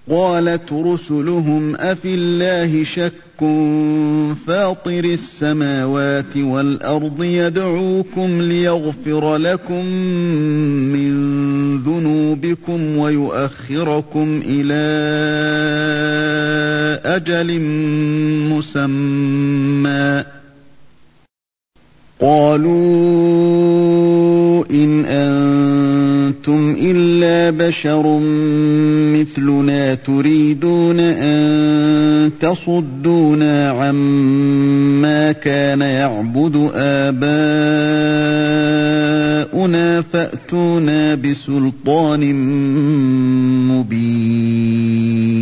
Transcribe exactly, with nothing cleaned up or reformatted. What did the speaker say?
قالت رسلهم أفي الله شك فاطر السماوات والأرض يدعوكم ليغفر لكم من ذنوبكم ويؤخركم إلى أجل مسمى قالوا إن أنتم إلا بشر مثلنا تريدون أن تصدونا عما كان يعبد آباؤنا فأتونا بسلطان مبين.